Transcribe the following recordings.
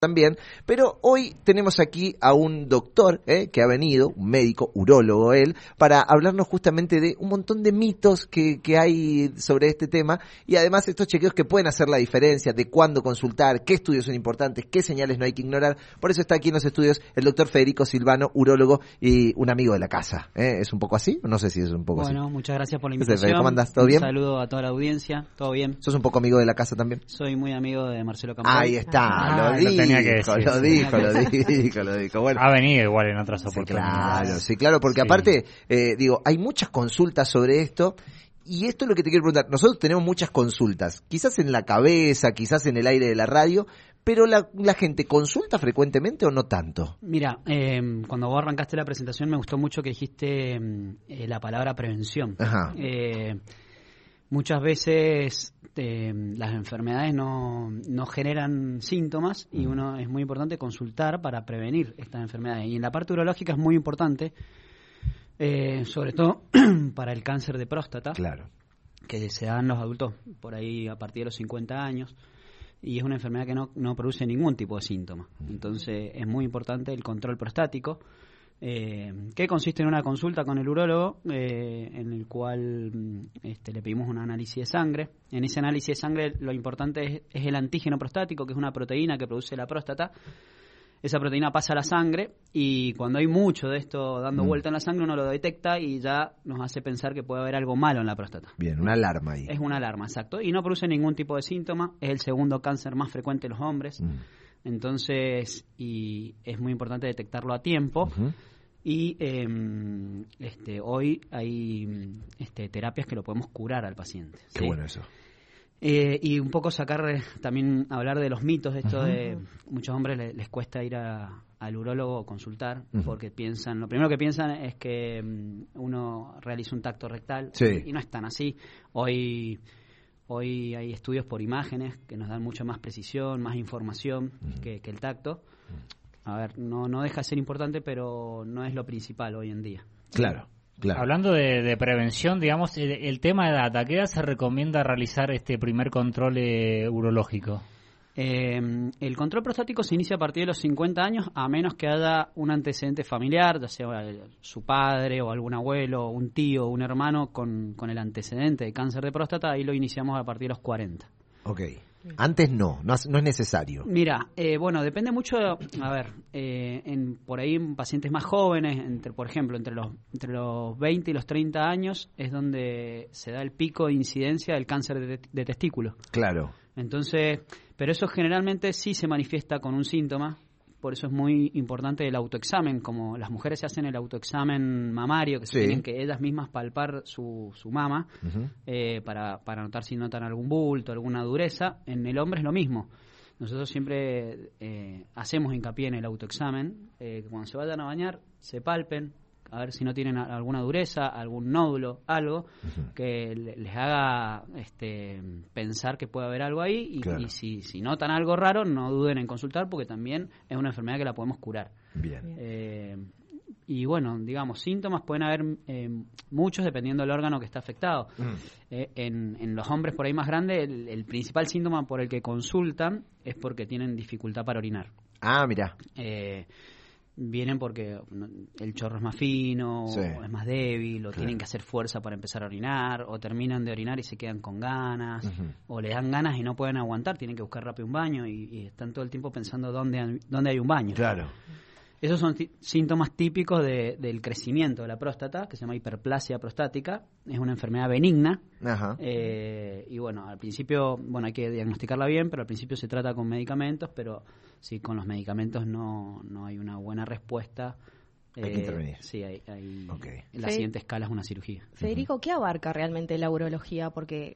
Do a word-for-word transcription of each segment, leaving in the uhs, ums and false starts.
también, pero hoy tenemos aquí a un doctor eh, que ha venido, un médico, urólogo él, para hablarnos justamente de un montón de mitos que, que hay sobre este tema y además estos chequeos que pueden hacer la diferencia de cuándo consultar, qué estudios son importantes, qué señales no hay que ignorar. Por eso está aquí en los estudios el doctor Federico Silvano, urólogo y un amigo de la casa. ¿eh? ¿Es un poco así? No sé si es un poco bueno, así. Bueno, muchas gracias por la invitación. ¿Cómo andás? ¿Todo bien? Un saludo a toda la audiencia. ¿Todo bien? ¿Sos un poco amigo de la casa también? Soy muy amigo de Marcelo Campbell. Ahí está, Ah, lo, lo dijo, tenía que decir, lo sí. dijo, lo dijo, lo dijo. Bueno, ha venido igual en otras sí, oportunidades. claro, sí, claro, porque Sí. aparte, eh, digo, hay muchas consultas sobre esto. Y esto es lo que te quiero preguntar. Nosotros tenemos muchas consultas, quizás en la cabeza, quizás en el aire de la radio, pero la, la gente consulta frecuentemente o no tanto. Mira, eh, cuando vos arrancaste la presentación me gustó mucho que dijiste eh, la palabra prevención. Ajá. Eh, muchas veces eh, las enfermedades no, no generan síntomas y uno es muy importante consultar para prevenir estas enfermedades. Y en la parte urológica es muy importante, eh, sobre todo para el cáncer de próstata, Claro. que se da en los adultos por ahí a partir de los cincuenta años. Y es una enfermedad que no, no produce ningún tipo de síntoma. Entonces es muy importante el control prostático, eh, que consiste en una consulta con el urólogo, eh, en el cual este, le pedimos un análisis de sangre. En ese análisis de sangre lo importante es, es el antígeno prostático, que es una proteína que produce la próstata. Esa proteína pasa a la sangre y cuando hay mucho de esto dando Mm. vuelta en la sangre uno lo detecta y ya nos hace pensar que puede haber algo malo en la próstata. Bien, una alarma ahí. Es una alarma, exacto. Y no produce ningún tipo de síntoma. Es el segundo cáncer más frecuente en los hombres. Mm. Entonces, y es muy importante detectarlo a tiempo. Uh-huh. Y eh, este, hoy hay este, terapias que lo podemos curar al paciente. Qué ¿sí? bueno eso. Eh, y un poco sacar, eh, también hablar de los mitos, esto Ajá. de muchos hombres les, les cuesta ir a, al urólogo o consultar, Uh-huh. porque piensan, lo primero que piensan es que um, uno realiza un tacto rectal, Sí. y, y no es tan así. Hoy hoy hay estudios por imágenes que nos dan mucha más precisión, más información Uh-huh. que, que el tacto. A ver, no, no deja de ser importante, pero no es lo principal hoy en día. Claro, claro. Hablando de, de prevención, digamos, el, el tema de edad, ¿a qué edad se recomienda realizar este primer control eh, urológico? Eh, el control prostático se inicia a partir de los cincuenta años, a menos que haya un antecedente familiar, ya sea el- su padre o algún abuelo, un tío o un hermano con, con el antecedente de cáncer de próstata. Ahí lo iniciamos a partir de los cuarenta. Ok. Antes no, no, es- no es necesario. Mira, eh, bueno, depende mucho, a ver, eh, en, por ahí en pacientes más jóvenes, entre, por ejemplo, entre los, entre los veinte y los treinta años, es donde se da el pico de incidencia del cáncer de, de testículo. Claro. Entonces, pero eso generalmente sí se manifiesta con un síntoma, por eso es muy importante el autoexamen, como las mujeres se hacen el autoexamen mamario, que se Sí. tienen que ellas mismas palpar su, su mama, Uh-huh. eh, para, para notar si notan algún bulto, alguna dureza. En el hombre es lo mismo. Nosotros siempre eh, hacemos hincapié en el autoexamen, eh, que cuando se vayan a bañar se palpen, a ver si no tienen a- alguna dureza, algún nódulo, algo Uh-huh. que le- les haga este, pensar que puede haber algo ahí y, Claro. y si, si notan algo raro no duden en consultar porque también es una enfermedad que la podemos curar. Bien. Eh, y bueno, digamos, síntomas pueden haber eh, muchos dependiendo del órgano que está afectado. Mm. Eh, en, en los hombres por ahí más grandes, el, el principal síntoma por el que consultan es porque tienen dificultad para orinar. Ah, mira. Eh, vienen porque no- el chorro es más fino, Sí. o es más débil, o Claro. tienen que hacer fuerza para empezar a orinar, o terminan de orinar y se quedan con ganas, Ujú. o les dan ganas y no pueden aguantar, tienen que buscar rápido un baño y, y están todo el tiempo pensando dónde, hay- dónde hay un baño. Claro. Esos son ti- síntomas típicos de- del crecimiento de la próstata, que se llama hiperplasia prostática. Es una enfermedad benigna. Ajá. Eh, y bueno, al principio, bueno, hay que diagnosticarla bien, pero al principio se trata con medicamentos, pero si con los medicamentos no, no hay una buena respuesta, Hay que intervenir. Sí, hay, hay- Ok. la Fe- siguiente escala es una cirugía. Federico, ¿qué abarca realmente la urología? Porque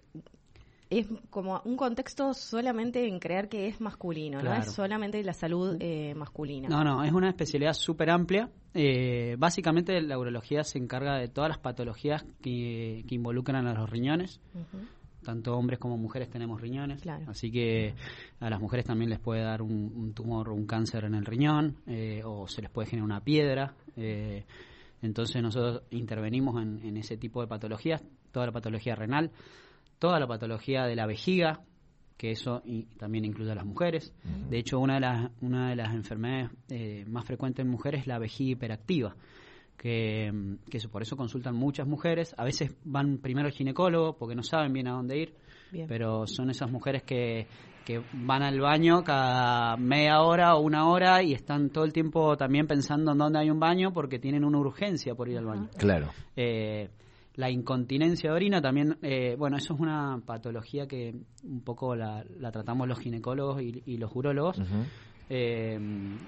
es como un contexto solamente en creer que es masculino, Claro. ¿no? Es solamente la salud eh, masculina. No, no, es una especialidad súper amplia. Eh, básicamente la urología se encarga de todas las patologías que, que involucran a los riñones. Ujú. Tanto hombres como mujeres tenemos riñones, Claro. así que a las mujeres también les puede dar un, un tumor o un cáncer en el riñón, eh, o se les puede generar una piedra. eh, entonces nosotros intervenimos en, en ese tipo de patologías, toda la patología renal, toda la patología de la vejiga, que eso y también incluye a las mujeres. Uh-huh. De hecho, una de las, una de las enfermedades eh, más frecuentes en mujeres es la vejiga hiperactiva, que, que eso, por eso consultan muchas mujeres. A veces van primero al ginecólogo porque no saben bien a dónde ir, bien. Pero son esas mujeres que, que van al baño cada media hora o una hora y están todo el tiempo también pensando en dónde hay un baño porque tienen una urgencia por ir al baño. Claro. Eh, La incontinencia de orina también, eh, bueno, eso es una patología que un poco la, la tratamos los ginecólogos y, y los urólogos. Uh-huh. eh,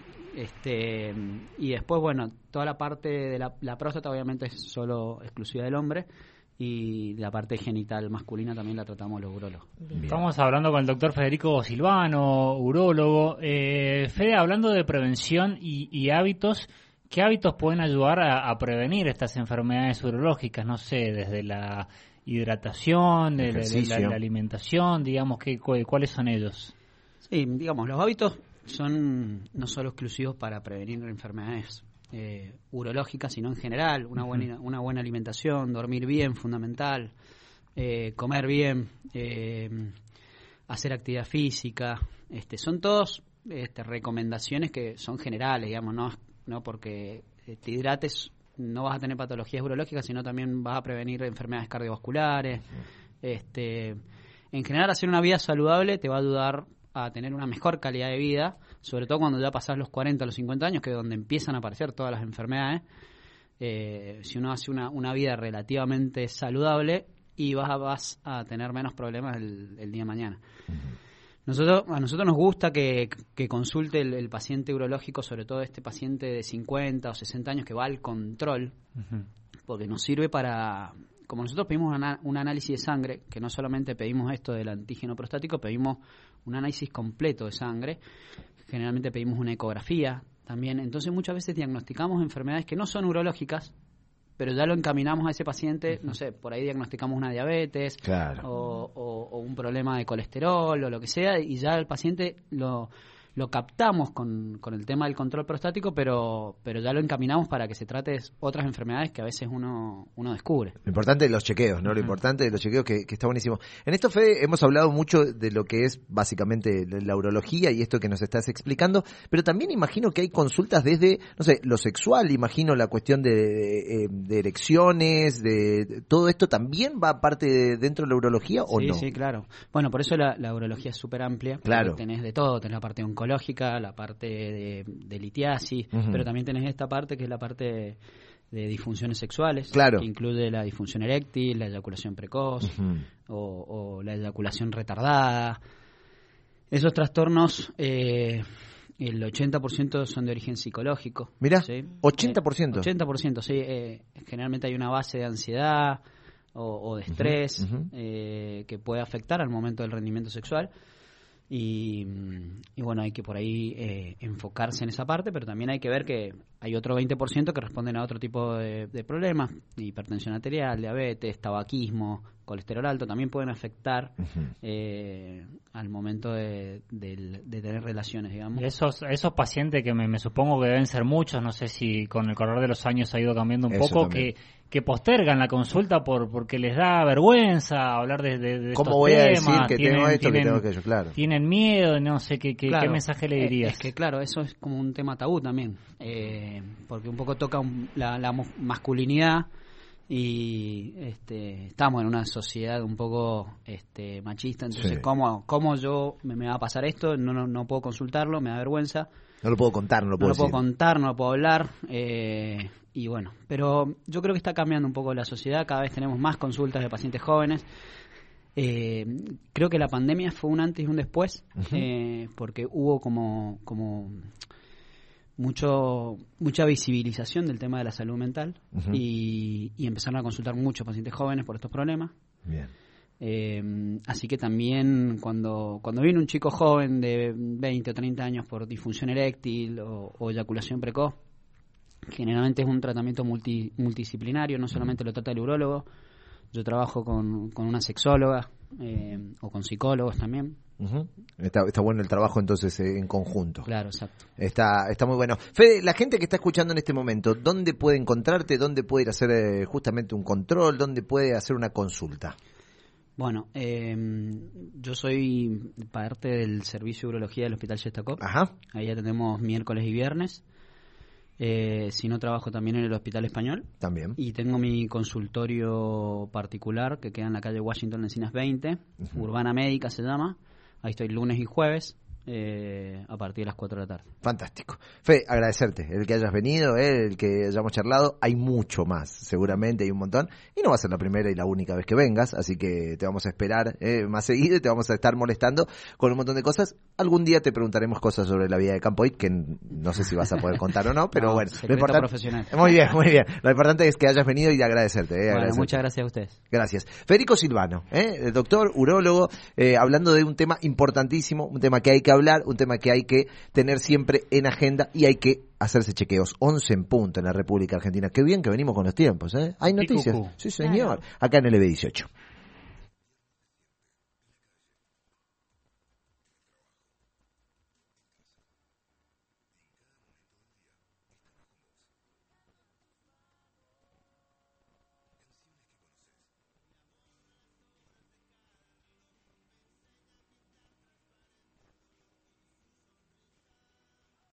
este y después, bueno, toda la parte de la, la próstata obviamente es solo exclusiva del hombre y la parte genital masculina también la tratamos los urólogos. Bien. Estamos hablando con el doctor Federico Silvano, urólogo. Eh, Fede, hablando de prevención y, y hábitos, ¿qué hábitos pueden ayudar a, a prevenir estas enfermedades urológicas? No sé, desde la hidratación, de, de, de la, la alimentación, digamos, ¿qué, ¿cuáles son ellos? Sí, digamos, los hábitos son no solo exclusivos para prevenir enfermedades eh, urológicas, sino en general, una buena, una buena alimentación, dormir bien, fundamental, eh, comer bien, eh, hacer actividad física, este, son todos este, recomendaciones que son generales, digamos, no no porque te hidrates no vas a tener patologías urológicas, sino también vas a prevenir enfermedades cardiovasculares. Este, en general, hacer una vida saludable te va a ayudar a tener una mejor calidad de vida, sobre todo cuando ya pasás los cuarenta, los cincuenta años, que es donde empiezan a aparecer todas las enfermedades. Eh, si uno hace una, una vida relativamente saludable y vas a, vas a tener menos problemas el, el día de mañana. Nosotros, a nosotros nos gusta que, que consulte el, el paciente urológico, sobre todo este paciente de cincuenta o sesenta años que va al control, uh-huh. porque nos sirve para, como nosotros pedimos una, un análisis de sangre, que no solamente pedimos esto del antígeno prostático, pedimos un análisis completo de sangre, generalmente pedimos una ecografía también, entonces muchas veces diagnosticamos enfermedades que no son urológicas, pero ya lo encaminamos a ese paciente, no sé, por ahí diagnosticamos una diabetes, claro. o, o, o un problema de colesterol o lo que sea, y ya el paciente lo, lo captamos con, con el tema del control prostático, pero pero ya lo encaminamos para que se trate otras enfermedades que a veces uno uno descubre. Lo importante de los chequeos, ¿no? Lo importante de los chequeos que, que está buenísimo. En esto, Fede, hemos hablado mucho de lo que es básicamente la urología y esto que nos estás explicando, pero también imagino que hay consultas desde, no sé, lo sexual, imagino la cuestión de, de, de erecciones, de, de todo esto también va parte de, dentro de la urología, ¿o sí, no? Sí, sí, claro. Bueno, por eso la, la urología es súper amplia. Claro. Tenés de todo, tenés la parte oncológica, la parte de, de litiasis, uh-huh. pero también tenés esta parte que es la parte de, de disfunciones sexuales, claro. que incluye la disfunción eréctil, la eyaculación precoz uh-huh. o, o la eyaculación retardada. Esos trastornos, eh, el ochenta por ciento son de origen psicológico. Mirá, ¿sí? ochenta por ciento. Eh, ochenta por ciento, sí. Eh, generalmente hay una base de ansiedad o, o de estrés uh-huh. Uh-huh. Eh, que puede afectar al momento del rendimiento sexual. Y, y bueno, hay que por ahí eh, enfocarse en esa parte, pero también hay que ver que hay otro veinte por ciento que responden a otro tipo de, de problemas, hipertensión arterial, diabetes, tabaquismo, colesterol alto, también pueden afectar uh-huh. eh, al momento de, de, de tener relaciones, digamos. Esos esos pacientes que me, me supongo que deben ser muchos, no sé si con el correr de los años ha ido cambiando un Eso poco, también. que que postergan la consulta por porque les da vergüenza hablar de, de, de ¿Cómo estos voy temas? a decir que tienen, tengo esto, tienen, que tengo aquello? Claro. Tienen miedo, no sé, ¿qué, qué, claro, qué mensaje le dirías? Es que claro, eso es como un tema tabú también, eh, porque un poco toca un, la, la masculinidad y este, estamos en una sociedad un poco este, machista, entonces sí. ¿cómo, cómo yo me, me va a pasar esto? No, no, no puedo consultarlo, me da vergüenza. No lo puedo contar, no lo puedo No lo decir. puedo contar, no lo puedo hablar, eh, y bueno, pero yo creo que está cambiando un poco la sociedad, cada vez tenemos más consultas de pacientes jóvenes. Eh, creo que la pandemia fue un antes y un después, uh-huh. eh, porque hubo como como mucho mucha visibilización del tema de la salud mental uh-huh. y, y empezaron a consultar muchos pacientes jóvenes por estos problemas. Bien. Eh, así que también cuando cuando viene un chico joven de veinte o treinta años por disfunción eréctil o, o eyaculación precoz, generalmente es un tratamiento multi, multidisciplinario, no solamente lo trata el urólogo, yo trabajo con, con una sexóloga eh, o con psicólogos también. Uh-huh. Está, está bueno el trabajo entonces eh, en conjunto. Claro, exacto. Está, está muy bueno. Fede, la gente que está escuchando en este momento, ¿dónde puede encontrarte? ¿Dónde puede ir a hacer eh, justamente un control? ¿Dónde puede hacer una consulta? Bueno, eh, yo soy parte del servicio de urología del Hospital Shestakov. Ajá. Ahí atendemos miércoles y viernes. Eh, si no, trabajo también en el Hospital Español. También. Y tengo mi consultorio particular que queda en la calle Washington Encinas veinte. Uh-huh. Urbana Médica se llama. Ahí estoy lunes y jueves. Eh, a partir de las cuatro de la tarde. Fantástico. Fe, agradecerte el que hayas venido, eh, el que hayamos charlado. Hay mucho más, seguramente hay un montón. Y no va a ser la primera y la única vez que vengas, así que te vamos a esperar eh, más seguido y te vamos a estar molestando con un montón de cosas. Algún día te preguntaremos cosas sobre la vida de Campoit, que no sé si vas a poder contar o no, pero no, bueno. Secreto lo importante, profesional. Muy bien, muy bien. Lo importante es que hayas venido y agradecerte. Eh, bueno, agradecerte. muchas gracias a ustedes. Gracias. Federico Silvano, eh, el doctor, urólogo, eh, hablando de un tema importantísimo, un tema que hay que hablar, un tema que hay que tener siempre en agenda y hay que hacerse chequeos. once en punto en la República Argentina. Qué bien que venimos con los tiempos, ¿eh? Hay noticias. Sí, señor. Acá en el E B dieciocho.